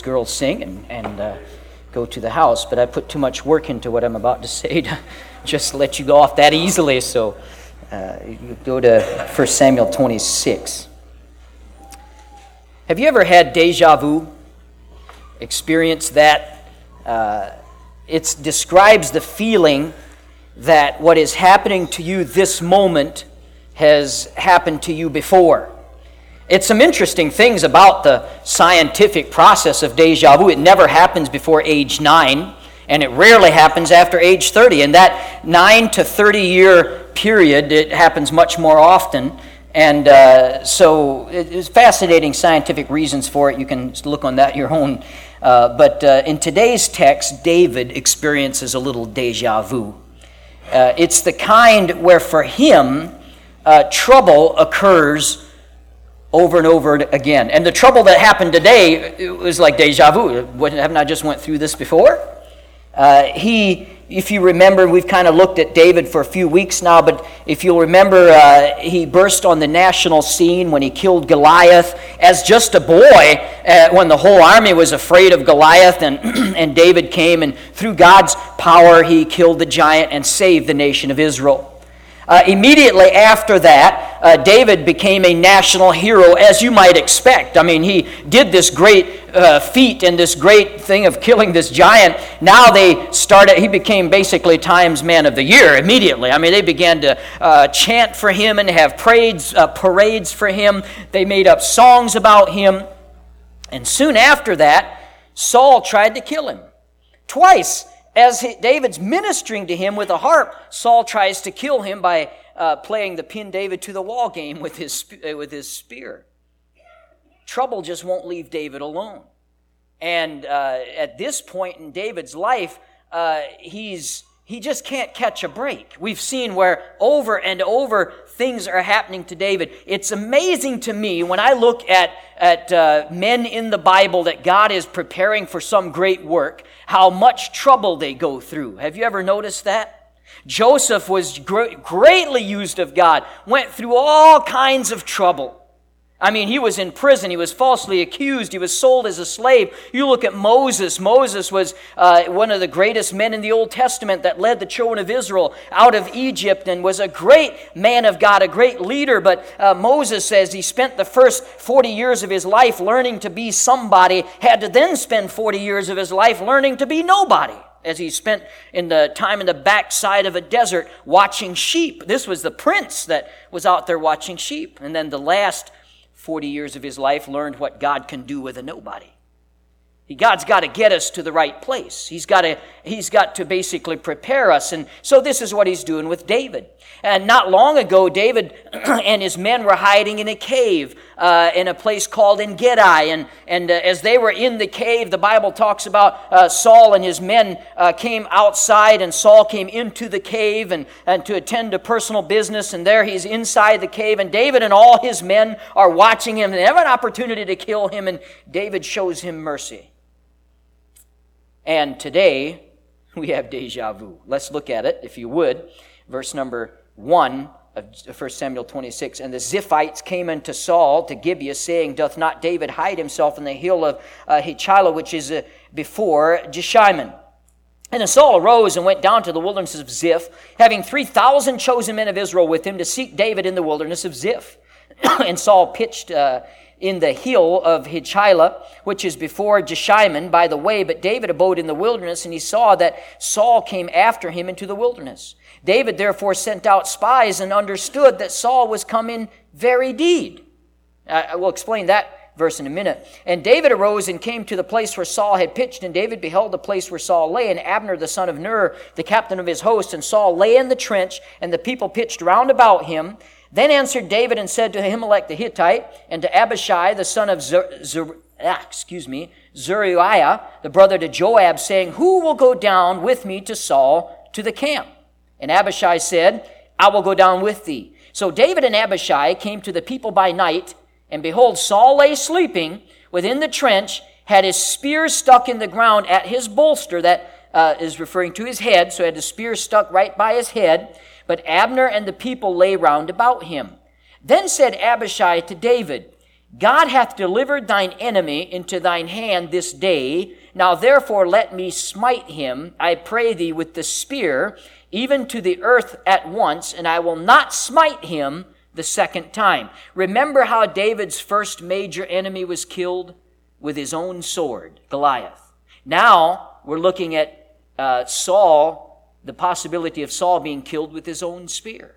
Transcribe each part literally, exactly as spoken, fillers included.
girls sing and, and uh, go to the house, but I put too much work into what I'm about to say to just let you go off that easily. So uh, you go to First Samuel twenty-six. Have you ever had deja vu? Experienced that? Uh, it describes the feeling that what is happening to you this moment has happened to you before. It's some interesting things about the scientific process of deja vu. It never happens before age nine, and it rarely happens after age thirty. In that nine to thirty year period, it happens much more often. And uh, so it's fascinating scientific reasons for it. You can look on that your own. Uh, but uh, in today's text, David experiences a little deja vu. Uh, it's the kind where for him, uh, trouble occurs over and over again. And the trouble that happened today, it was like deja vu. Haven't I just went through this before? Uh, he, if you remember, we've kind of looked at David for a few weeks now, but if you'll remember, uh, he burst on the national scene when he killed Goliath as just a boy, uh, when the whole army was afraid of Goliath, and, and David came, and through God's power, he killed the giant and saved the nation of Israel. Uh, immediately after that, uh, David became a national hero, as you might expect. I mean, he did this great uh, feat and this great thing of killing this giant. Now they started, he became basically Times Man of the Year immediately. I mean, they began to uh, chant for him and have parades, uh, parades for him. They made up songs about him. And soon after that, Saul tried to kill him. Twice. As he, David's ministering to him with a harp, Saul tries to kill him by uh, playing the pin David to the wall game with his, uh, with his spear. Trouble just won't leave David alone. And uh, at this point in David's life, uh, he's he just can't catch a break. We've seen where over and over things are happening to David. It's amazing to me when I look at, at uh, men in the Bible that God is preparing for some great work, how much trouble they go through. Have you ever noticed that? Joseph was gr- greatly used of God, went through all kinds of trouble. I mean, he was in prison. He was falsely accused. He was sold as a slave. You look at Moses. Moses was uh, one of the greatest men in the Old Testament that led the children of Israel out of Egypt and was a great man of God, a great leader. But uh, Moses says he spent the first forty years of his life learning to be somebody, had to then spend forty years of his life learning to be nobody, as he spent in the time in the backside of a desert watching sheep. This was the prince that was out there watching sheep. And then the last forty years of his life learned what God can do with a nobody. God's got to get us to the right place. He's got to, he's got to basically prepare us. And so this is what he's doing with David. And not long ago, David and his men were hiding in a cave uh, in a place called En-gedi. And, and uh, as they were in the cave, the Bible talks about uh, Saul and his men uh, came outside, and Saul came into the cave and, and to attend to personal business. And there he's inside the cave, and David and all his men are watching him. They have an opportunity to kill him, and David shows him mercy. And today, we have deja vu. Let's look at it, if you would. Verse number one of First Samuel twenty-six. And the Ziphites came unto Saul to Gibeah, saying, Doth not David hide himself in the hill of uh, Hichilah, which is uh, before Jeshimon? And then Saul arose and went down to the wilderness of Ziph, having three thousand chosen men of Israel with him to seek David in the wilderness of Ziph. And Saul pitched uh, in the hill of Hichilah, which is before Jeshimon, by the way, but David abode in the wilderness, and he saw that Saul came after him into the wilderness. David therefore sent out spies and understood that Saul was come in very deed. I will explain that verse in a minute. And David arose and came to the place where Saul had pitched, and David beheld the place where Saul lay, and Abner the son of Ner, the captain of his host, and Saul lay in the trench, and the people pitched round about him. Then answered David and said to Ahimelech the Hittite and to Abishai the son of Zer, Zer, ah, excuse me, Zeruiah, the brother to Joab, saying, Who will go down with me to Saul to the camp? And Abishai said, I will go down with thee. So David and Abishai came to the people by night, and behold, Saul lay sleeping within the trench, had his spear stuck in the ground at his bolster, that uh, is referring to his head, so he had the spear stuck right by his head. But Abner and the people lay round about him. Then said Abishai to David, God hath delivered thine enemy into thine hand this day. Now therefore let me smite him, I pray thee, with the spear, even to the earth at once, and I will not smite him the second time. Remember how David's first major enemy was killed? With his own sword, Goliath. Now we're looking at uh, Saul, the possibility of Saul being killed with his own spear.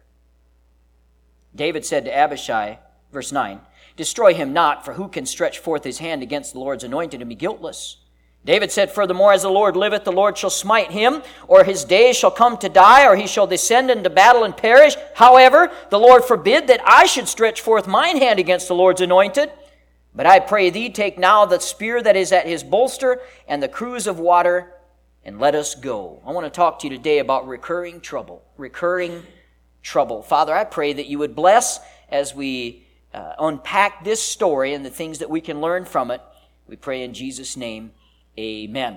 David said to Abishai, verse nine, destroy him not, for who can stretch forth his hand against the Lord's anointed and be guiltless? David said, furthermore, as the Lord liveth, the Lord shall smite him, or his days shall come to die, or he shall descend into battle and perish. However, the Lord forbid that I should stretch forth mine hand against the Lord's anointed. But I pray thee, take now the spear that is at his bolster and the cruse of water, and let us go. I want to talk to you today about recurring trouble. Recurring trouble. Father, I pray that you would bless as we uh, unpack this story and the things that we can learn from it. We pray in Jesus' name, amen.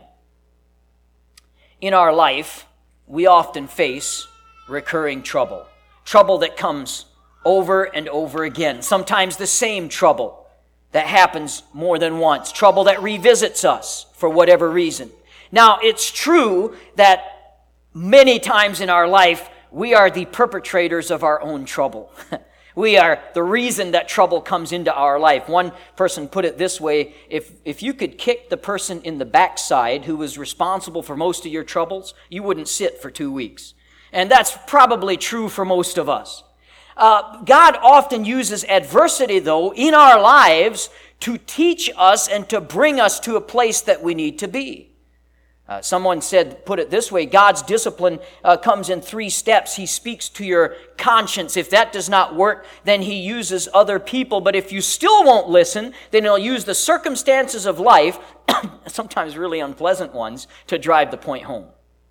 In our life, we often face recurring trouble. Trouble that comes over and over again. Sometimes the same trouble that happens more than once. Trouble that revisits us for whatever reason. Now, it's true that many times in our life, we are the perpetrators of our own trouble. We are the reason that trouble comes into our life. One person put it this way, if, if you could kick the person in the backside who was responsible for most of your troubles, you wouldn't sit for two weeks. And that's probably true for most of us. Uh, God often uses adversity, though, in our lives to teach us and to bring us to a place that we need to be. Uh, someone said, put it this way, God's discipline uh, comes in three steps. He speaks to your conscience. If that does not work, then he uses other people. But if you still won't listen, then he'll use the circumstances of life, sometimes really unpleasant ones, to drive the point home.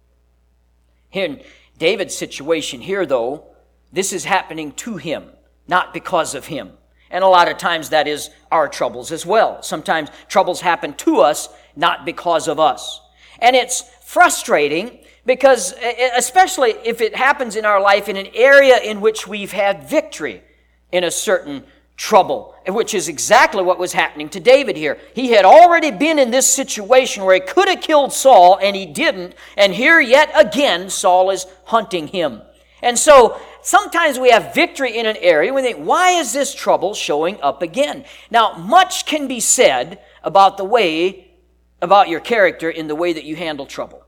Here in David's situation here, though, this is happening to him, not because of him. And a lot of times that is our troubles as well. Sometimes troubles happen to us, not because of us. And it's frustrating because, especially if it happens in our life in an area in which we've had victory in a certain trouble, which is exactly what was happening to David here. He had already been in this situation where he could have killed Saul, and he didn't. And here yet again, Saul is hunting him. And so sometimes we have victory in an area. We think, why is this trouble showing up again? Now, much can be said about the way, about your character in the way that you handle trouble.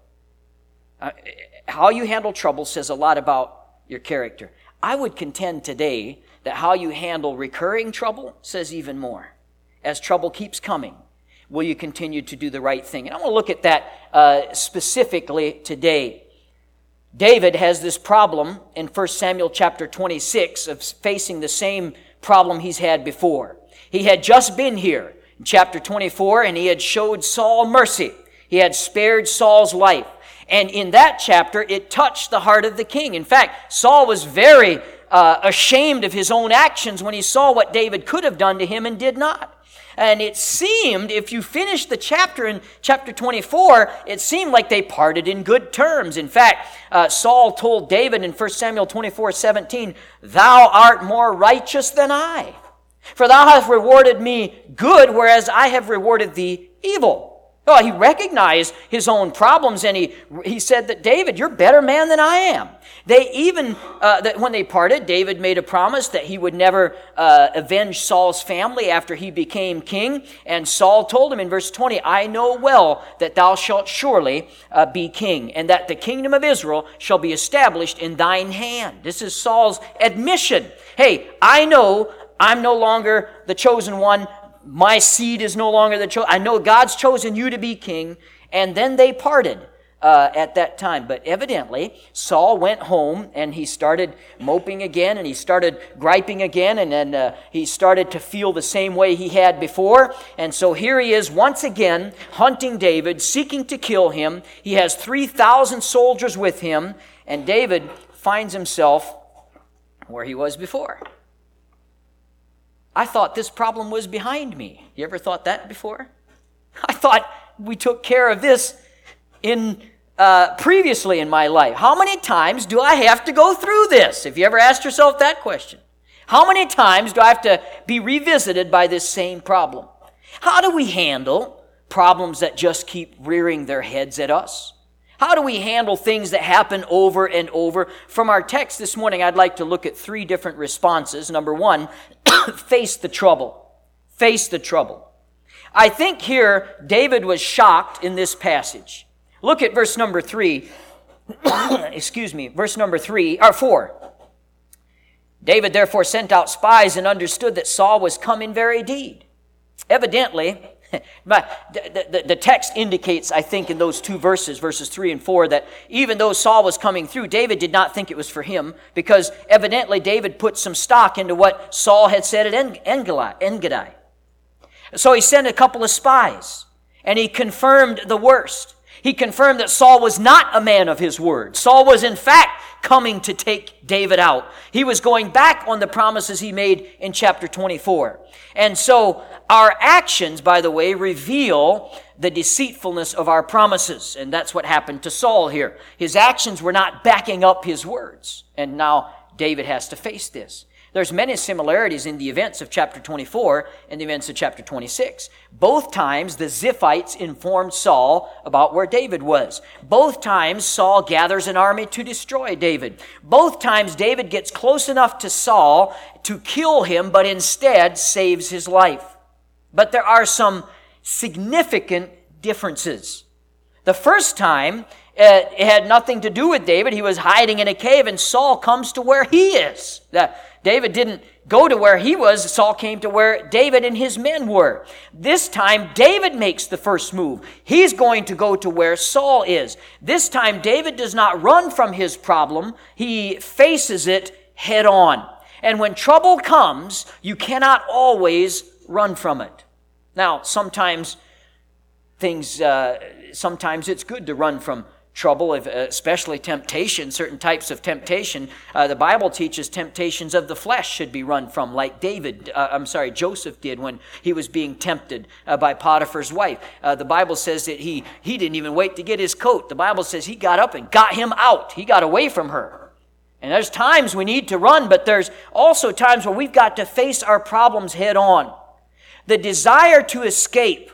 Uh, how you handle trouble says a lot about your character. I would contend today that how you handle recurring trouble says even more. As trouble keeps coming, will you continue to do the right thing? And I want to look at that uh, specifically today. David has this problem in First Samuel chapter twenty-six of facing the same problem he's had before. He had just been here in chapter twenty-four, and he had showed Saul mercy. He had spared Saul's life. And in that chapter, it touched the heart of the king. In fact, Saul was very uh, ashamed of his own actions when he saw what David could have done to him and did not. And it seemed, if you finish the chapter in chapter twenty-four, it seemed like they parted in good terms. In fact, uh, Saul told David in First Samuel twenty-four seventeen, "Thou art more righteous than I, for thou hast rewarded me good, whereas I have rewarded thee evil." Well, he recognized his own problems, and he he said that, David, you're a better man than I am. They even, uh, that when they parted, David made a promise that he would never uh, avenge Saul's family after he became king. And Saul told him in verse twenty, "I know well that thou shalt surely uh, be king, and that the kingdom of Israel shall be established in thine hand." This is Saul's admission. Hey, I know I'm no longer the chosen one. My seed is no longer the chosen. I know God's chosen you to be king. And then they parted uh, at that time. But evidently, Saul went home and he started moping again, and he started griping again, and then uh, he started to feel the same way he had before. And so here he is once again hunting David, seeking to kill him. He has three thousand soldiers with him, and David finds himself where he was before. I thought this problem was behind me. You ever thought that before? I thought we took care of this in uh, previously in my life. How many times do I have to go through this? Have you ever asked yourself that question? How many times do I have to be revisited by this same problem? How do we handle problems that just keep rearing their heads at us? How do we handle things that happen over and over? From our text this morning, I'd like to look at three different responses. Number one, face the trouble. Face the trouble. I think here David was shocked in this passage. Look at verse number three. Excuse me, verse number three, or four. David therefore sent out spies and understood that Saul was come in very deed. Evidently, But the, the, the text indicates, I think, in those two verses, verses three and four, that even though Saul was coming through, David did not think it was for him, because evidently David put some stock into what Saul had said at En-Gedi. So he sent a couple of spies, and he confirmed the worst. He confirmed that Saul was not a man of his word. Saul was, in fact, coming to take David out. He was going back on the promises he made in chapter twenty-four. And so our actions, by the way, reveal the deceitfulness of our promises. And that's what happened to Saul here. His actions were not backing up his words. And now David has to face this. There's many similarities in the events of chapter twenty-four and the events of chapter twenty-six. Both times the Ziphites informed Saul about where David was. Both times Saul gathers an army to destroy David. Both times David gets close enough to Saul to kill him, but instead saves his life. But there are some significant differences. The first time, it had nothing to do with David. He was hiding in a cave, and Saul comes to where he is. David didn't go to where he was. Saul came to where David and his men were. This time, David makes the first move. He's going to go to where Saul is. This time, David does not run from his problem. He faces it head on. And when trouble comes, you cannot always run from it. Now, sometimes things, uh, sometimes it's good to run from trouble, if, uh, especially temptation, certain types of temptation. Uh, the Bible teaches temptations of the flesh should be run from, like David, uh, I'm sorry, Joseph did when he was being tempted uh, by Potiphar's wife. Uh, the Bible says that he, he didn't even wait to get his coat. The Bible says he got up and got him out. He got away from her. And there's times we need to run, but there's also times where we've got to face our problems head on. The desire to escape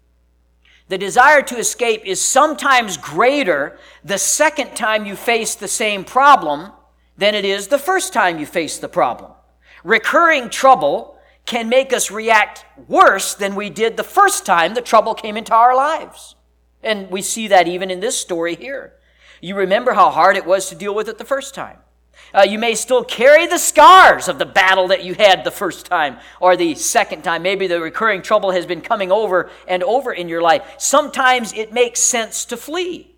The desire to escape is sometimes greater the second time you face the same problem than it is the first time you face the problem. Recurring trouble can make us react worse than we did the first time the trouble came into our lives. And we see that even in this story here. You remember how hard it was to deal with it the first time. Uh, you may still carry the scars of the battle that you had the first time or the second time. Maybe the recurring trouble has been coming over and over in your life. Sometimes it makes sense to flee.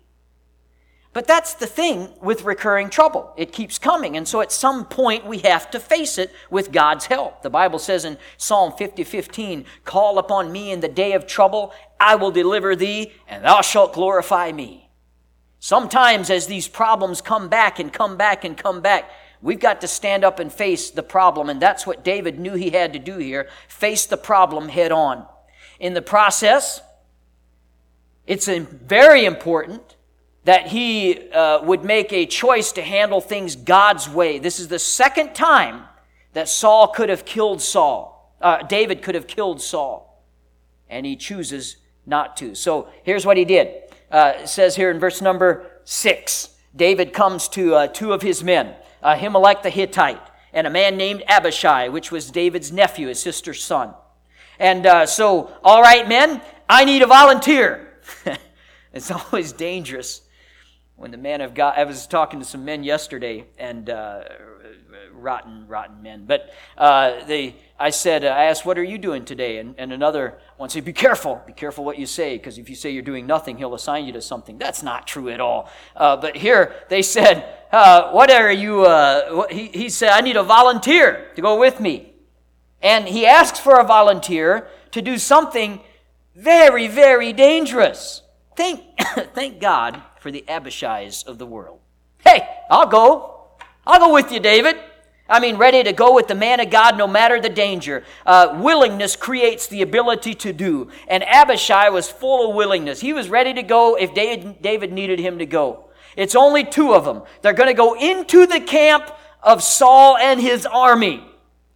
But that's the thing with recurring trouble. It keeps coming, and so at some point we have to face it with God's help. The Bible says in Psalm fifty fifteen, "Call upon me in the day of trouble, I will deliver thee, and thou shalt glorify me." Sometimes as these problems come back and come back and come back, we've got to stand up and face the problem. And that's what David knew he had to do here. Face the problem head on. In the process, it's very important that he uh, would make a choice to handle things God's way. This is the second time that Saul could have killed Saul. Uh, David could have killed Saul. And he chooses not to. So here's what he did. Uh, it says here in verse number six, David comes to uh, two of his men, uh, Ahimelech the Hittite, and a man named Abishai, which was David's nephew, his sister's son. And uh, so, all right, men, I need a volunteer. It's always dangerous when the man of God, I was talking to some men yesterday, and uh, rotten, rotten men, but uh, they, I said, I asked, what are you doing today? And, and another one said, be careful, be careful what you say, because if you say you're doing nothing, he'll assign you to something. That's not true at all. Uh, but here they said, uh, what are you, uh, what, he, he said, I need a volunteer to go with me. And he asks for a volunteer to do something very, very dangerous. Thank, thank God for the Abishais of the world. Hey, I'll go. I'll go with you, David. I mean, ready to go with the man of God no matter the danger. Uh, willingness creates the ability to do. And Abishai was full of willingness. He was ready to go if David, David needed him to go. It's only two of them. They're going to go into the camp of Saul and his army.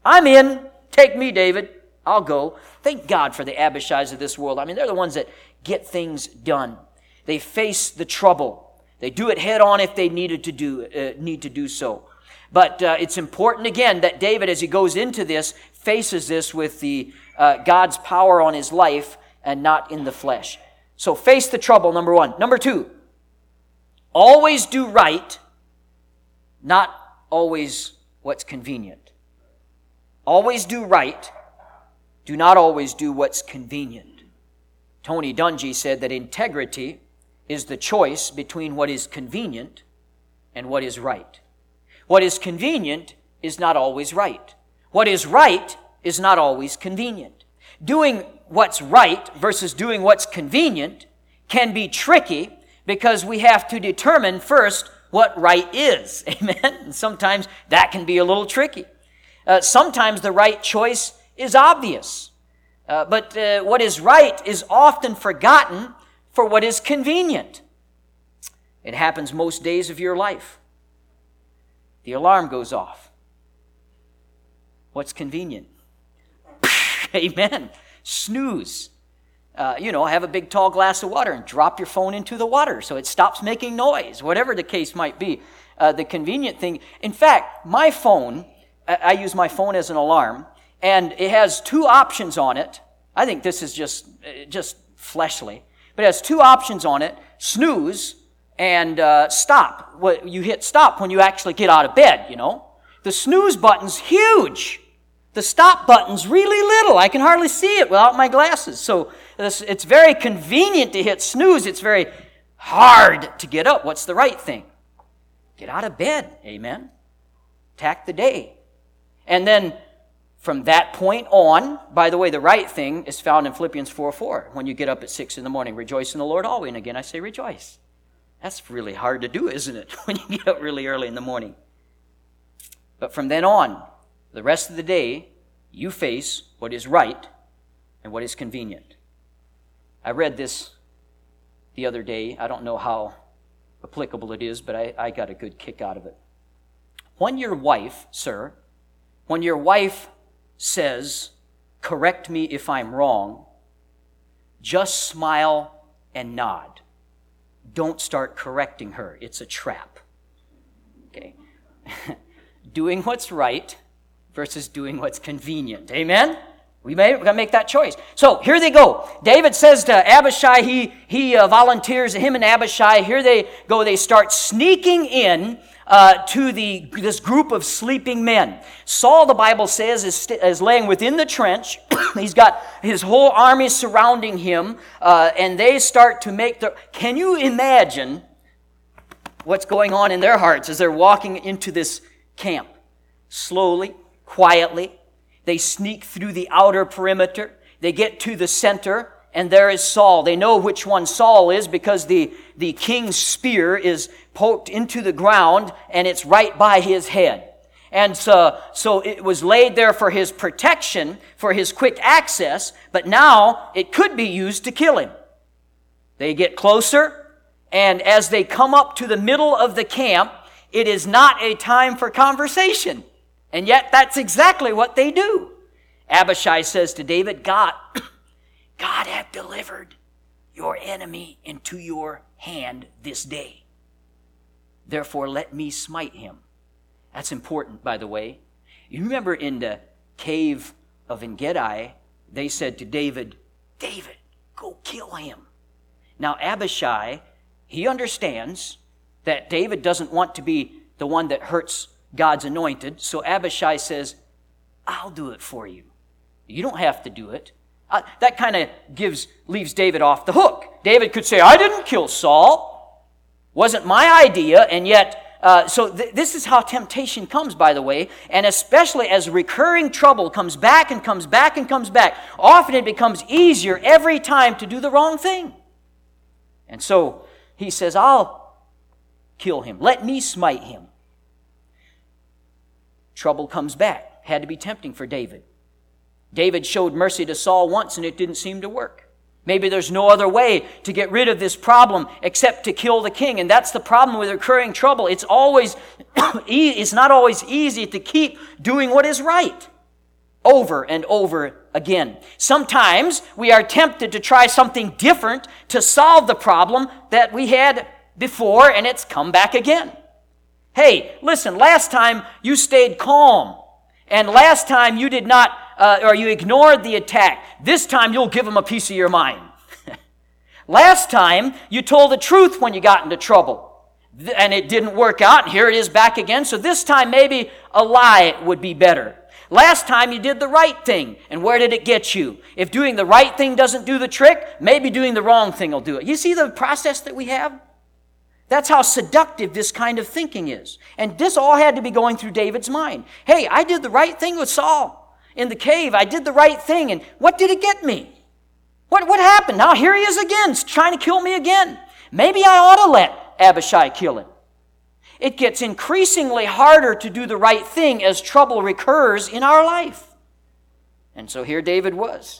I'm in. Take me, David. I'll go. Thank God for the Abishais of this world. I mean, they're the ones that get things done. They face the trouble. They do it head on if they needed to do uh, need to do so. But uh, it's important, again, that David, as he goes into this, faces this with the uh, God's power on his life and not in the flesh. So face the trouble, number one. Number two, always do right, not always what's convenient. Always do right, do not always do what's convenient. Tony Dungy said that integrity is the choice between what is convenient and what is right. What is convenient is not always right. What is right is not always convenient. Doing what's right versus doing what's convenient can be tricky because we have to determine first what right is. Amen? And sometimes that can be a little tricky. Uh, sometimes the right choice is obvious. Uh, but uh, what is right is often forgotten for what is convenient. It happens most days of your life. The alarm goes off. What's convenient? Amen. Snooze. Uh, you know, have a big tall glass of water and drop your phone into the water so it stops making noise, whatever the case might be. Uh, the convenient thing. In fact, my phone, I, I use my phone as an alarm, and it has two options on it. I think this is just, just fleshly, but it has two options on it, snooze and uh, stop. What you hit stop when you actually get out of bed, you know. The snooze button's huge. The stop button's really little. I can hardly see it without my glasses. So this, it's very convenient to hit snooze. It's very hard to get up. What's the right thing? Get out of bed. Amen. Attack the day. And then from that point on, by the way, the right thing is found in Philippians four four. When you get up at six in the morning, rejoice in the Lord always. And again, I say rejoice. That's really hard to do, isn't it? When you get up really early in the morning. But from then on, the rest of the day, you face what is right and what is convenient. I read this the other day. I don't know how applicable it is, but I, I got a good kick out of it. When your wife, sir, when your wife says, correct me if I'm wrong, just smile and nod. Don't start correcting her. It's a trap. Okay? Doing what's right versus doing what's convenient. Amen? We may we gotta make that choice. So here they go. David says to Abishai, he he uh, volunteers, him and Abishai, here they go. They start sneaking in uh, to the this group of sleeping men. Saul, the Bible says, is, is laying within the trench. He's got his whole army surrounding him, uh, and they start to make their... Can you imagine what's going on in their hearts as they're walking into this camp? Slowly, quietly, they sneak through the outer perimeter. They get to the center, and there is Saul. They know which one Saul is because the, the king's spear is poked into the ground, and it's right by his head. And so, so it was laid there for his protection, for his quick access, but now it could be used to kill him. They get closer, and as they come up to the middle of the camp, it is not a time for conversation. And yet that's exactly what they do. Abishai says to David, God, God hath delivered your enemy into your hand this day. Therefore let me smite him. That's important, by the way. You remember in the cave of En-Gedi, they said to David, David, go kill him. Now Abishai, he understands that David doesn't want to be the one that hurts God's anointed. So Abishai says, I'll do it for you. You don't have to do it. Uh, that kind of gives leaves David off the hook. David could say, I didn't kill Saul. Wasn't my idea. And yet, uh, so th- this is how temptation comes, by the way. And especially as recurring trouble comes back and comes back and comes back, often it becomes easier every time to do the wrong thing. And so he says, I'll kill him. Let me smite him. Trouble comes back. Had to be tempting for David. David showed mercy to Saul once and it didn't seem to work. Maybe there's no other way to get rid of this problem except to kill the king. And that's the problem with recurring trouble. It's always, it's not always easy to keep doing what is right. over and over again. Sometimes we are tempted to try something different to solve the problem that we had before, and it's come back again. Hey, listen, last time you stayed calm, and last time you did not, uh, or you ignored the attack. This time you'll give them a piece of your mind. Last time you told the truth when you got into trouble, and it didn't work out, and here it is back again. So this time maybe a lie would be better. Last time you did the right thing, and where did it get you? If doing the right thing doesn't do the trick, maybe doing the wrong thing will do it. You see the process that we have? That's how seductive this kind of thinking is. And this all had to be going through David's mind. Hey, I did the right thing with Saul in the cave. I did the right thing, and what did it get me? What, what happened? Now here he is again, trying to kill me again. Maybe I ought to let Abishai kill him. It gets increasingly harder to do the right thing as trouble recurs in our life. And so here David was.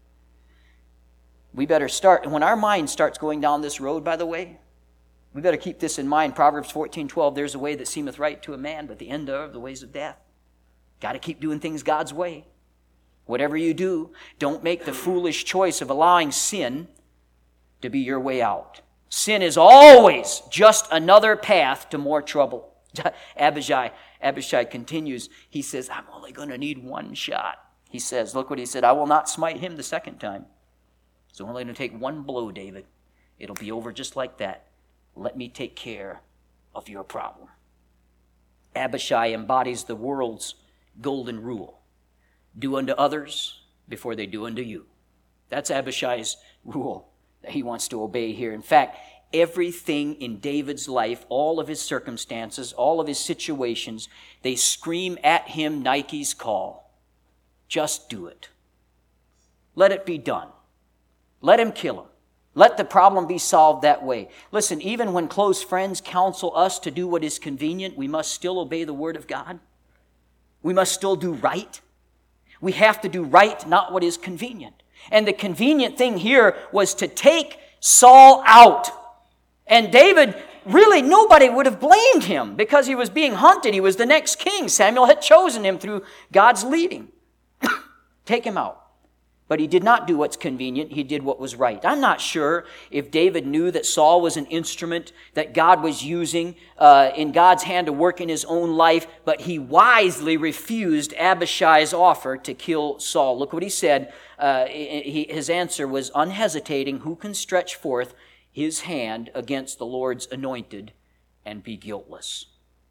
We better start, and when our mind starts going down this road, by the way, we better keep this in mind. Proverbs fourteen twelve, there's a way that seemeth right to a man, but the end of the ways of death. Got to keep doing things God's way. Whatever you do, don't make the foolish choice of allowing sin to be your way out. Sin is always just another path to more trouble. Abishai, Abishai continues. He says, I'm only going to need one shot. He says, look what he said, I will not smite him the second time. So I'm only going to take one blow, David. It'll be over just like that. Let me take care of your problem. Abishai embodies the world's golden rule. Do unto others before they do unto you. That's Abishai's rule that he wants to obey here. In fact, everything in David's life, all of his circumstances, all of his situations, they scream at him Nike's call. Just do it. Let it be done. Let him kill him. Let the problem be solved that way. Listen, even when close friends counsel us to do what is convenient, we must still obey the Word of God. We must still do right. We have to do right, not what is convenient. And the convenient thing here was to take Saul out. And David, really nobody would have blamed him because he was being hunted. He was the next king. Samuel had chosen him through God's leading. Take him out. But he did not do what's convenient. He did what was right. I'm not sure if David knew that Saul was an instrument that God was using uh, in God's hand to work in his own life, but he wisely refused Abishai's offer to kill Saul. Look what he said. Uh, he, his answer was unhesitating. Who can stretch forth his hand against the Lord's anointed and be guiltless?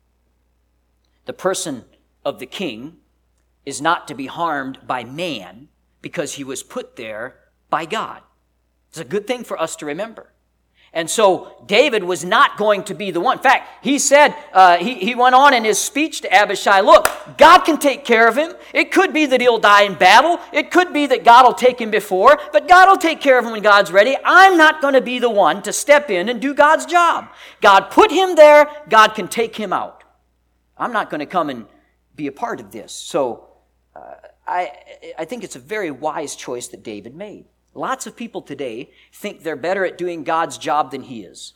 The person of the king is not to be harmed by man, because he was put there by God. It's a good thing for us to remember. And so David was not going to be the one. In fact, he said, uh, he, he went on in his speech to Abishai, look, God can take care of him. It could be that he'll die in battle. It could be that God will take him before, but God will take care of him when God's ready. I'm not going to be the one to step in and do God's job. God put him there. God can take him out. I'm not going to come and be a part of this. So, uh, I, I think it's a very wise choice that David made. Lots of people today think they're better at doing God's job than he is.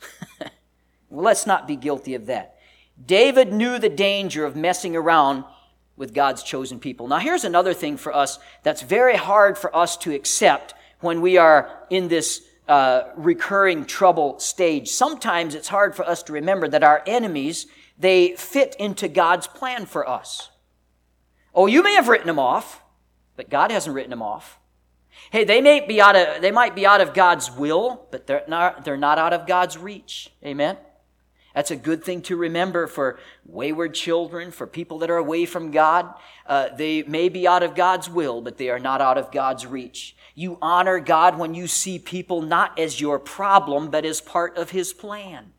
Well, let's not be guilty of that. David knew the danger of messing around with God's chosen people. Now, here's another thing for us that's very hard for us to accept when we are in this uh, recurring trouble stage. Sometimes it's hard for us to remember that our enemies, they fit into God's plan for us. Oh, you may have written them off, but God hasn't written them off. Hey, they may be out of they might be out of God's will, but they're not they're not out of God's reach. Amen. That's a good thing to remember for wayward children, for people that are away from God. Uh, they may be out of God's will, but they are not out of God's reach. You honor God when you see people not as your problem, but as part of His plan.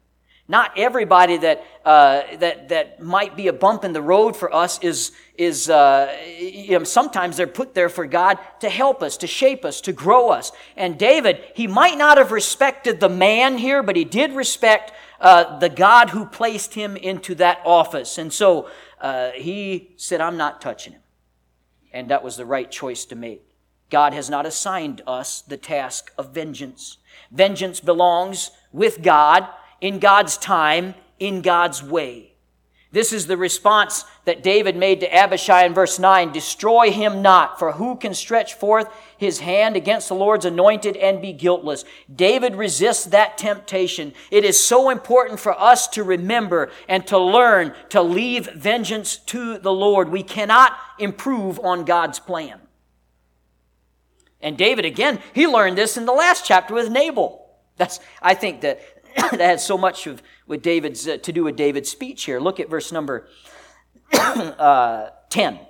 Not everybody that uh, that that might be a bump in the road for us is is uh, you know, sometimes they're put there for God to help us, to shape us, to grow us. And David, he might not have respected the man here, but he did respect uh, the God who placed him into that office. And so uh, he said, "I'm not touching him," and that was the right choice to make. God has not assigned us the task of vengeance. Vengeance belongs with God. In God's time, in God's way. This is the response that David made to Abishai in verse nine. Destroy him not, for who can stretch forth his hand against the Lord's anointed and be guiltless? David resists that temptation. It is so important for us to remember and to learn to leave vengeance to the Lord. We cannot improve on God's plan. And David, again, he learned this in the last chapter with Nabal. That's, I think that that had so much of with David's uh, to do with David's speech here. Look at verse number uh, ten.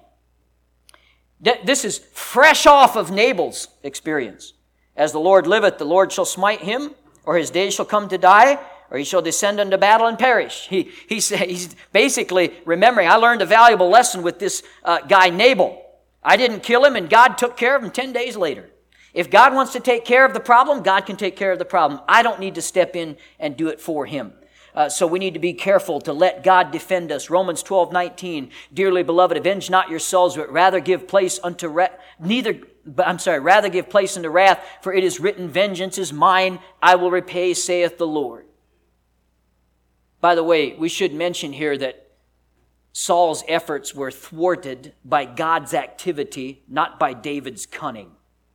This is fresh off of Nabal's experience. As the Lord liveth, the Lord shall smite him, or his days shall come to die, or he shall descend unto battle and perish. He, he's, he's basically remembering, I learned a valuable lesson with this uh, guy Nabal. I didn't kill him, and God took care of him ten days later. If God wants to take care of the problem, God can take care of the problem. I don't need to step in and do it for him. Uh, so we need to be careful to let God defend us. Romans twelve nineteen, dearly beloved, avenge not yourselves, but rather give place unto wrath. Neither, I'm sorry, rather give place unto wrath, for it is written, vengeance is mine, I will repay, saith the Lord. By the way, we should mention here that Saul's efforts were thwarted by God's activity, not by David's cunning.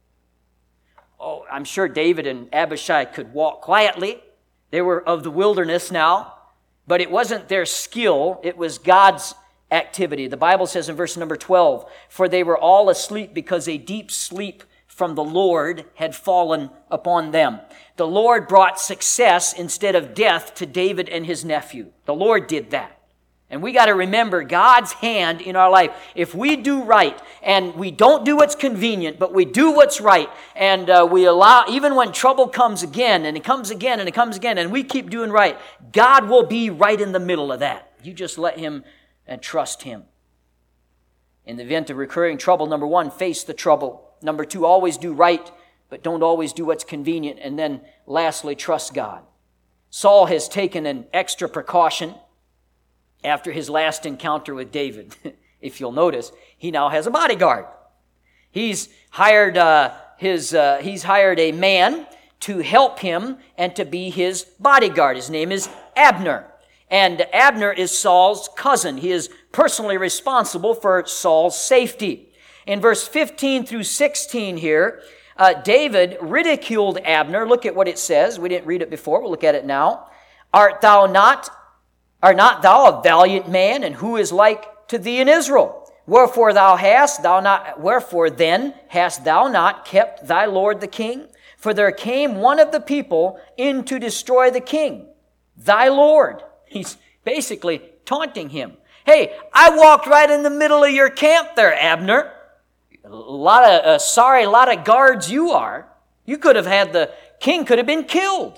Oh, I'm sure David and Abishai could walk quietly. They were of the wilderness now, but it wasn't their skill, it was God's activity. The Bible says in verse number twelve, for they were all asleep because a deep sleep from the Lord had fallen upon them. The Lord brought success instead of death to David and his nephew. The Lord did that. And we got to remember God's hand in our life. If we do right, and we don't do what's convenient, but we do what's right, and uh, we allow, even when trouble comes again, and it comes again, and it comes again, and we keep doing right, God will be right in the middle of that. You just let him and trust him. In the event of recurring trouble, number one, face the trouble. Number two, always do right, but don't always do what's convenient. And then lastly, trust God. Saul has taken an extra precaution after his last encounter with David. If you'll notice, he now has a bodyguard. He's hired uh, his uh, he's hired a man to help him and to be his bodyguard. His name is Abner. And Abner is Saul's cousin. He is personally responsible for Saul's safety. In verse fifteen through sixteen here, uh, David ridiculed Abner. Look at what it says. We didn't read it before. We'll look at it now. Art thou not Art not thou a valiant man, and who is like to thee in Israel? Wherefore thou hast thou not, wherefore then hast thou not kept thy lord the king? For there came one of the people in to destroy the king, thy lord. He's basically taunting him. Hey, I walked right in the middle of your camp there, Abner. A lot of, uh, sorry, a lot of guards you are. You could have had the king could have been killed.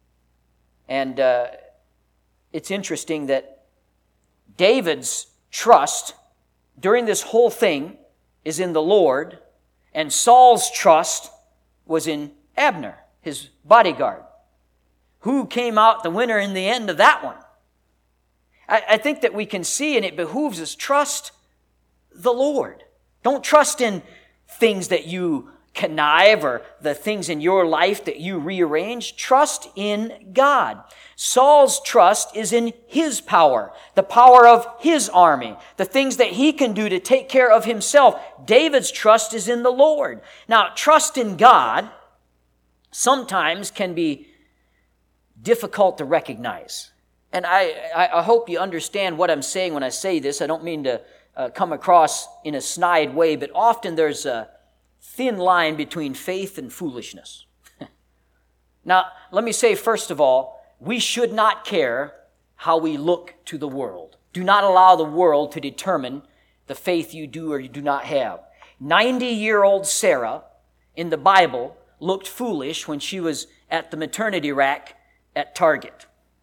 And, uh, It's interesting that David's trust during this whole thing is in the Lord, and Saul's trust was in Abner, his bodyguard. Who came out the winner in the end of that one? I, I think that we can see, and it behooves us, trust the Lord. Don't trust in things that you connive or the things in your life that you rearrange. Trust in God. Saul's trust is in his power, the power of his army, the things that he can do to take care of himself. David's trust is in the Lord. Now, trust in God sometimes can be difficult to recognize. And I, I hope you understand what I'm saying when I say this. I don't mean to uh, come across in a snide way, but often there's a thin line between faith and foolishness. Now, let me say first of all, we should not care how we look to the world. Do not allow the world to determine the faith you do or you do not have. ninety-year-old Sarah in the Bible looked foolish when she was at the maternity rack at Target.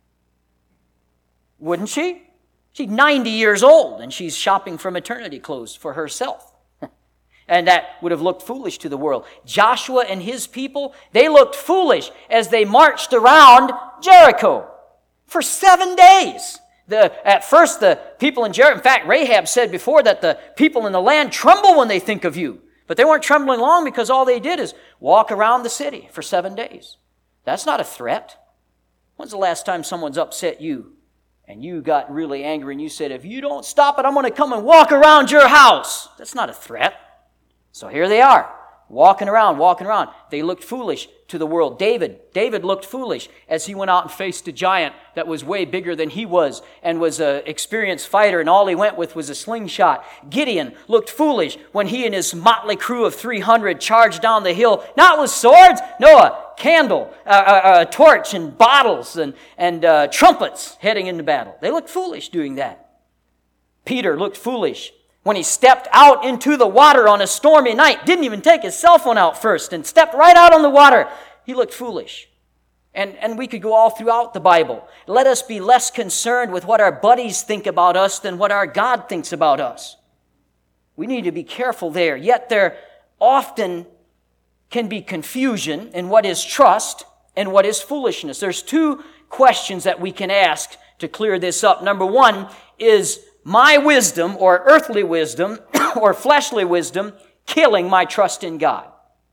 Wouldn't she? She's ninety years old and she's shopping for maternity clothes for herself. And that would have looked foolish to the world. Joshua and his people, they looked foolish as they marched around Jericho for seven days. The, at first, the people in Jericho, in fact, Rahab said before that the people in the land tremble when they think of you. But they weren't trembling long because all they did is walk around the city for seven days. That's not a threat. When's the last time someone's upset you and you got really angry and you said, if you don't stop it, I'm going to come and walk around your house. That's not a threat. So here they are, walking around, walking around. They looked foolish to the world. David, David looked foolish as he went out and faced a giant that was way bigger than he was and was an experienced fighter, and all he went with was a slingshot. Gideon looked foolish when he and his motley crew of three hundred charged down the hill, not with swords, no, a candle, a, a, a torch and bottles and, and uh, trumpets heading into battle. They looked foolish doing that. Peter looked foolish when he stepped out into the water on a stormy night, didn't even take his cell phone out first, and stepped right out on the water. He looked foolish. And, and we could go all throughout the Bible. Let us be less concerned with what our buddies think about us than what our God thinks about us. We need to be careful there. Yet there often can be confusion in what is trust and what is foolishness. There's two questions that we can ask to clear this up. Number one, is my wisdom or earthly wisdom or fleshly wisdom killing my trust in God?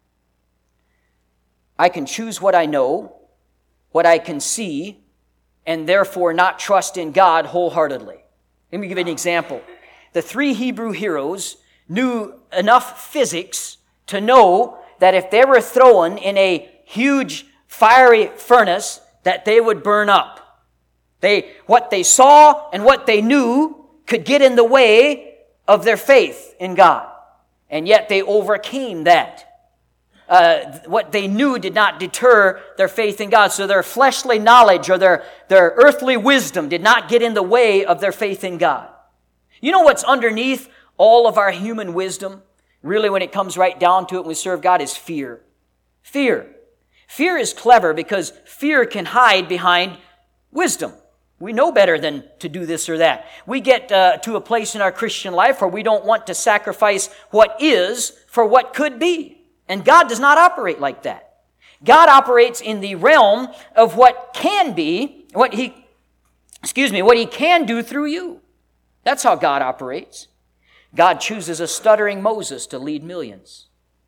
I can choose what I know, what I can see, and therefore not trust in God wholeheartedly. Let me give you an example. The three Hebrew heroes knew enough physics to know that if they were thrown in a huge fiery furnace, that they would burn up. They, what they saw and what they knew could get in the way of their faith in God. And yet they overcame that. Uh, what they knew did not deter their faith in God. So their fleshly knowledge or their, their earthly wisdom did not get in the way of their faith in God. You know what's underneath all of our human wisdom? Really, when it comes right down to it, when we serve God, is fear. Fear. Fear is clever because fear can hide behind wisdom. We know better than to do this or that. We get uh, to a place in our Christian life where we don't want to sacrifice what is for what could be. And God does not operate like that. God operates in the realm of what can be, what He, excuse me, what He can do through you. That's how God operates. God chooses a stuttering Moses to lead millions.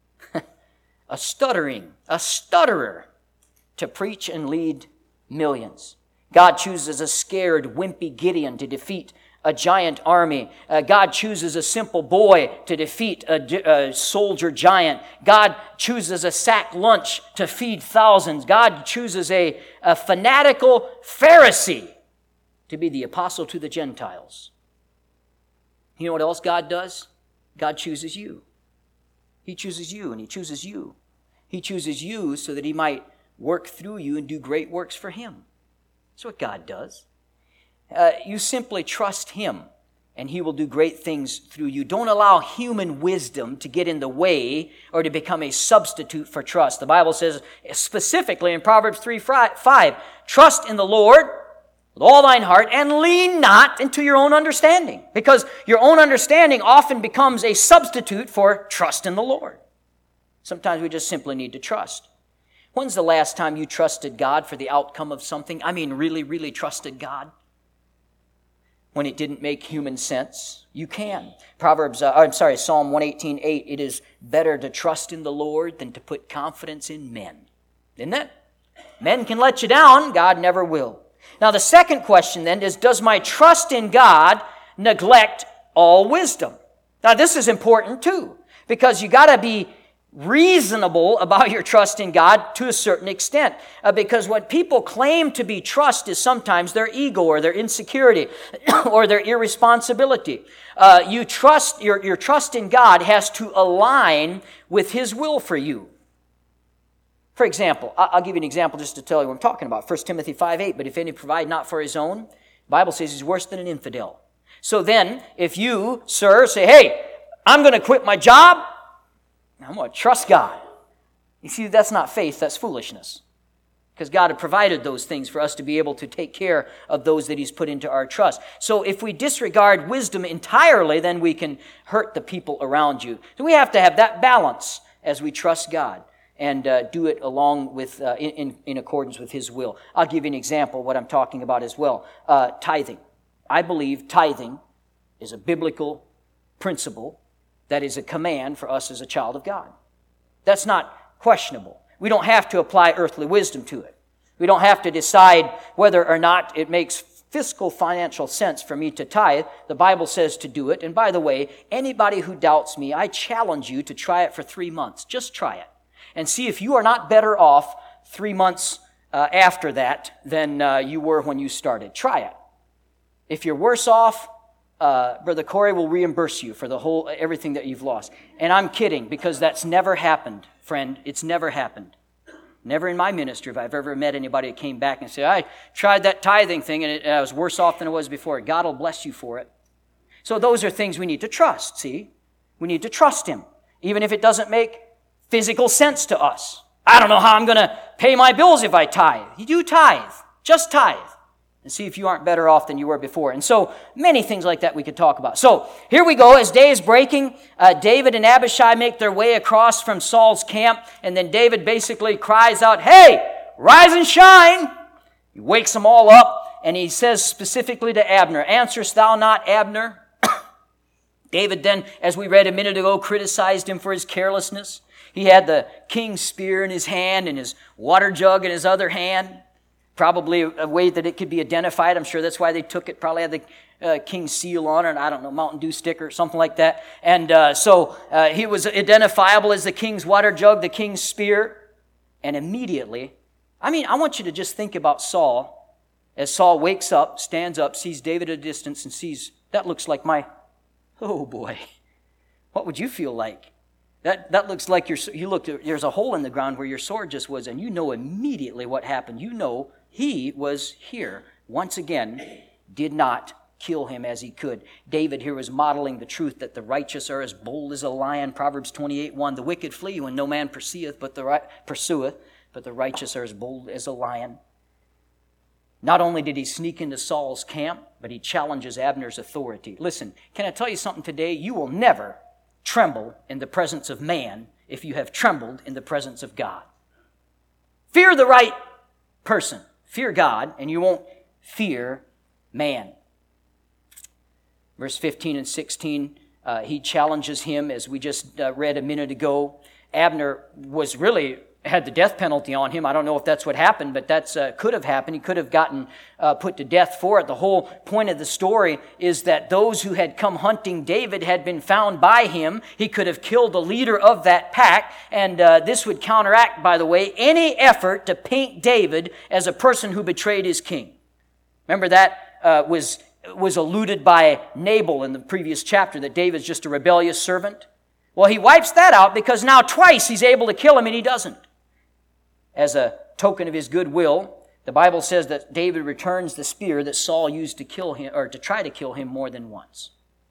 a stuttering, a stutterer to preach and lead millions. God chooses a scared, wimpy Gideon to defeat a giant army. Uh, God chooses a simple boy to defeat a, a soldier giant. God chooses a sack lunch to feed thousands. God chooses a, a fanatical Pharisee to be the apostle to the Gentiles. You know what else God does? God chooses you. He chooses you, and He chooses you. He chooses you so that He might work through you and do great works for Him. That's what God does. Uh, you simply trust Him, and He will do great things through you. Don't allow human wisdom to get in the way or to become a substitute for trust. The Bible says specifically in Proverbs three five, trust in the Lord with all thine heart and lean not into your own understanding, because your own understanding often becomes a substitute for trust in the Lord. Sometimes we just simply need to trust. When's the last time you trusted God for the outcome of something? I mean, really, really trusted God? When it didn't make human sense? You can. Proverbs, uh, I'm sorry, Psalm one eighteen eight, it is better to trust in the Lord than to put confidence in men. Isn't it? Men can let you down, God never will. Now the second question then is, does my trust in God neglect all wisdom? Now this is important too, because you got to be reasonable about your trust in God to a certain extent. Uh, because what people claim to be trust is sometimes their ego or their insecurity or their irresponsibility. Uh, you trust, your, your trust in God has to align with His will for you. For example, I'll give you an example just to tell you what I'm talking about. First Timothy five eight, but if any provide not for his own, the Bible says he's worse than an infidel. So then, if you, sir, say, hey, I'm going to quit my job, I'm going to trust God. You see, that's not faith, that's foolishness. Because God had provided those things for us to be able to take care of those that He's put into our trust. So if we disregard wisdom entirely, then we can hurt the people around you. So we have to have that balance as we trust God and uh, do it along with, uh, in, in, in accordance with His will. I'll give you an example of what I'm talking about as well. Uh, tithing. I believe tithing is a biblical principle that is a command for us as a child of God. That's not questionable. We don't have to apply earthly wisdom to it. We don't have to decide whether or not it makes fiscal financial sense for me to tithe. The Bible says to do it. And by the way, anybody who doubts me, I challenge you to try it for three months. Just try it. And see if you are not better off three months uh, after that than uh, you were when you started. Try it. If you're worse off, uh, Brother Corey will reimburse you for the whole, everything that you've lost. And I'm kidding, because that's never happened, friend. It's never happened. Never in my ministry have I ever met anybody that came back and said, I tried that tithing thing and, it, and I was worse off than I was before. God will bless you for it. So those are things we need to trust, see? We need to trust Him, even if it doesn't make physical sense to us. I don't know how I'm going to pay my bills if I tithe. You do tithe. Just tithe. And see if you aren't better off than you were before. And so many things like that we could talk about. So here we go. As day is breaking, uh, David and Abishai make their way across from Saul's camp. And then David basically cries out, hey, rise and shine. He wakes them all up. And he says specifically to Abner, answerest thou not, Abner? David then, as we read a minute ago, criticized him for his carelessness. He had the king's spear in his hand and his water jug in his other hand. Probably a way that it could be identified. I'm sure that's why they took it. Probably had the uh, king's seal on it, and I don't know, Mountain Dew sticker or something like that. And uh, so uh, he was identifiable as the king's water jug, the king's spear. And immediately, I mean, I want you to just think about Saul. As Saul wakes up, stands up, sees David at a distance, and sees, that looks like my, oh boy, what would you feel like? That that looks like your, you looked, there's a hole in the ground where your sword just was, and you know immediately what happened. You know he was here. Once again, did not kill him as he could. David here was modeling the truth that the righteous are as bold as a lion. Proverbs twenty-eight one, the wicked flee when no man pursueth, but the right, pursueth, but the righteous are as bold as a lion. Not only did he sneak into Saul's camp, but he challenges Abner's authority. Listen, can I tell you something today? You will never tremble in the presence of man if you have trembled in the presence of God. Fear the right person. Fear God, and you won't fear man. Verse fifteen and sixteen, uh, he challenges him, as we just uh, read a minute ago. Abner was really had the death penalty on him. I don't know if that's what happened, but that's uh, could have happened. He could have gotten uh, put to death for it. The whole point of the story is that those who had come hunting David had been found by him. He could have killed the leader of that pack, and uh, this would counteract, by the way, any effort to paint David as a person who betrayed his king. Remember that uh, was was alluded by Nabal in the previous chapter, that David's just a rebellious servant. Well, he wipes that out because now twice he's able to kill him and he doesn't. As a token of his goodwill, the Bible says that David returns the spear that Saul used to kill him, or to try to kill him more than once.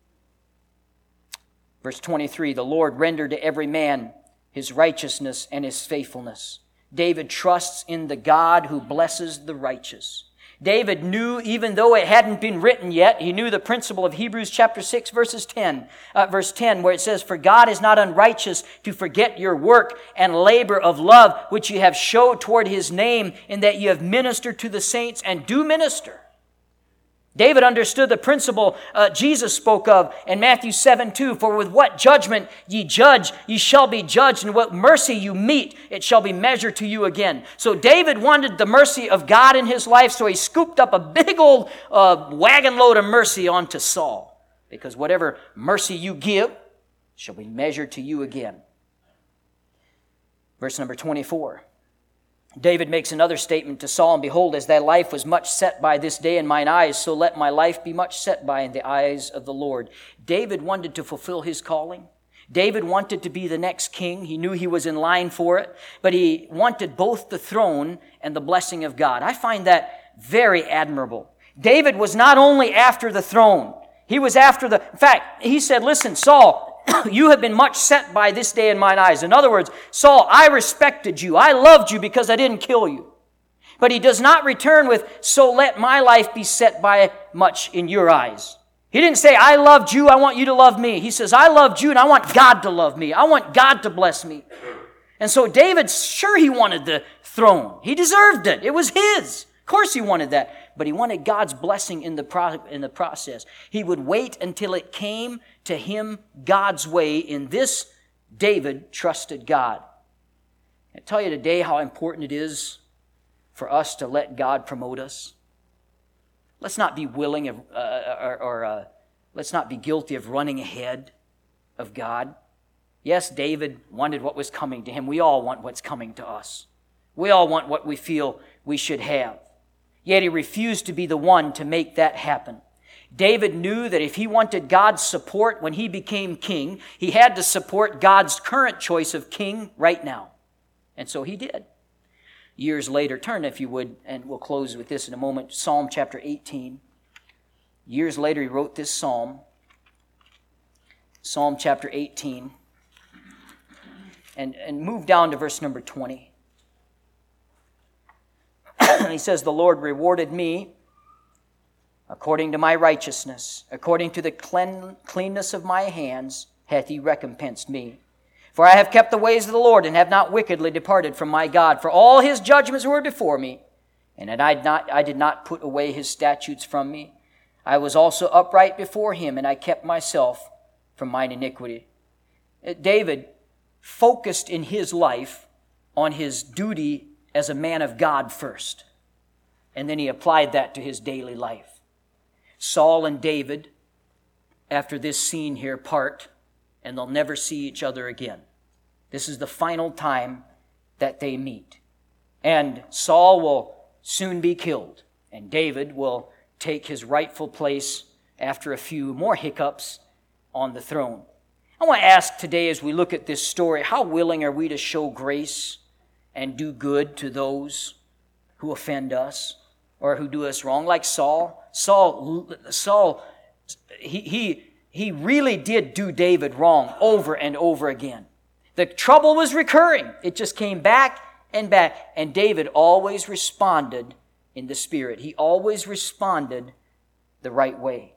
Verse twenty-three, the Lord rendered to every man his righteousness and his faithfulness. David trusts in the God who blesses the righteous. David knew, even though it hadn't been written yet, he knew the principle of Hebrews chapter six, verses ten, uh, verse ten, where it says, for God is not unrighteous to forget your work and labor of love, which you have showed toward his name, in that you have ministered to the saints and do minister. David understood the principle uh, Jesus spoke of in Matthew seven two, for with what judgment ye judge, ye shall be judged, and what mercy you meet, it shall be measured to you again. So David wanted the mercy of God in his life, so he scooped up a big old uh, wagon load of mercy onto Saul, because whatever mercy you give shall be measured to you again. Verse number twenty-four. David makes another statement to Saul, and behold, as thy life was much set by this day in mine eyes, so let my life be much set by in the eyes of the Lord. David wanted to fulfill his calling. David wanted to be the next king. He knew he was in line for it, but he wanted both the throne and the blessing of God. I find that very admirable. David was not only after the throne, he was after the, in fact, he said, listen, Saul, you have been much set by this day in mine eyes. In other words, Saul, I respected you. I loved you because I didn't kill you. But he does not return with, so let my life be set by much in your eyes. He didn't say, I loved you, I want you to love me. He says, I loved you and I want God to love me. I want God to bless me. And so David, sure, he wanted the throne. He deserved it. It was his. Of course he wanted that. But he wanted God's blessing in the pro- in the process. He would wait until it came to him God's way. In this, David trusted God. I tell you today how important it is for us to let God promote us. Let's not be willing of, uh, or, or uh, let's not be guilty of running ahead of God. Yes, David wanted what was coming to him. We all want what's coming to us. We all want what we feel we should have. Yet he refused to be the one to make that happen. David knew that if he wanted God's support when he became king, he had to support God's current choice of king right now. And so he did. Years later, turn if you would, and we'll close with this in a moment, Psalm chapter eighteen. Years later, he wrote this psalm, Psalm chapter eighteen, and, and move down to verse number twenty. He says, "The Lord rewarded me according to my righteousness, according to the clean, cleanness of my hands hath he recompensed me. For I have kept the ways of the Lord, and have not wickedly departed from my God. For all his judgments were before me, and I did not, I did not put away his statutes from me. I was also upright before him, and I kept myself from mine iniquity." David focused in his life on his duty as a man of God first, and then he applied that to his daily life. Saul and David, after this scene here, part, and they'll never see each other again. This is the final time that they meet. And Saul will soon be killed, and David will take his rightful place after a few more hiccups on the throne. I want to ask today, as we look at this story, how willing are we to show grace and do good to those who offend us or who do us wrong? Like Saul. Saul, Saul, he, he, he really did do David wrong over and over again. The trouble was recurring. It just came back and back. And David always responded in the Spirit. He always responded the right way.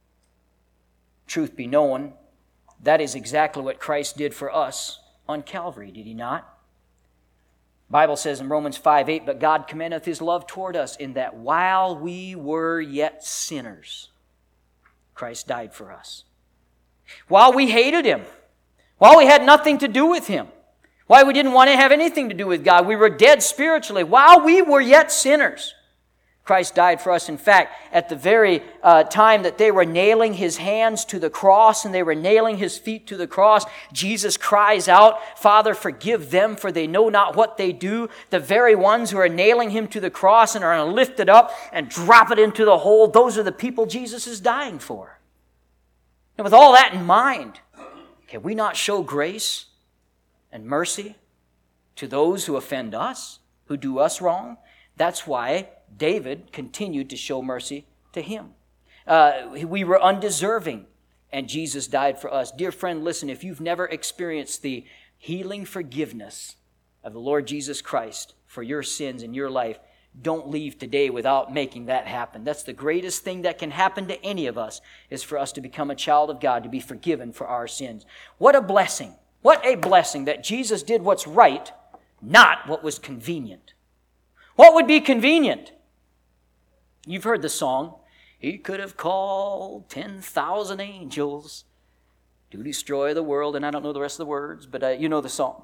Truth be known, that is exactly what Christ did for us on Calvary, did he not? The Bible says in Romans five eight, "But God commendeth his love toward us, in that while we were yet sinners, Christ died for us." While we hated him, while we had nothing to do with him, while we didn't want to have anything to do with God, we were dead spiritually, while we were yet sinners, Christ died for us. In fact, at the very uh, time that they were nailing his hands to the cross and they were nailing his feet to the cross, Jesus cries out, "Father, forgive them, for they know not what they do." The very ones who are nailing him to the cross and are going to lift it up and drop it into the hole, those are the people Jesus is dying for. And with all that in mind, can we not show grace and mercy to those who offend us, who do us wrong? That's why David continued to show mercy to him. Uh, we were undeserving, and Jesus died for us. Dear friend, listen, if you've never experienced the healing forgiveness of the Lord Jesus Christ for your sins in your life, don't leave today without making that happen. That's the greatest thing that can happen to any of us, is for us to become a child of God, to be forgiven for our sins. What a blessing. What a blessing that Jesus did what's right, not what was convenient. What would be convenient? You've heard the song, "He could have called ten thousand angels to destroy the world," and I don't know the rest of the words, but uh, you know the song.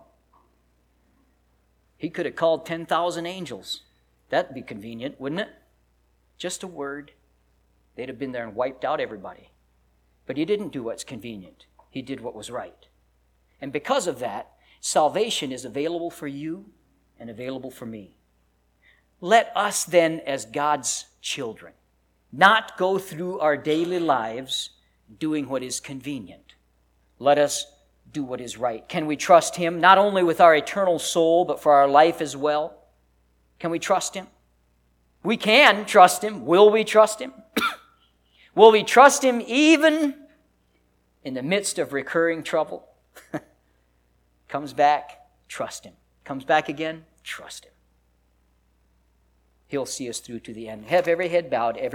He could have called ten thousand angels. That'd be convenient, wouldn't it? Just a word. They'd have been there and wiped out everybody. But he didn't do what's convenient. He did what was right. And because of that, salvation is available for you and available for me. Let us then, as God's children, not go through our daily lives doing what is convenient. Let us do what is right. Can we trust him, not only with our eternal soul, but for our life as well? Can we trust him? We can trust him. Will we trust him? Will we trust him even in the midst of recurring trouble? Comes back, trust him. Comes back again, trust him. He'll see us through to the end. Have every head bowed, every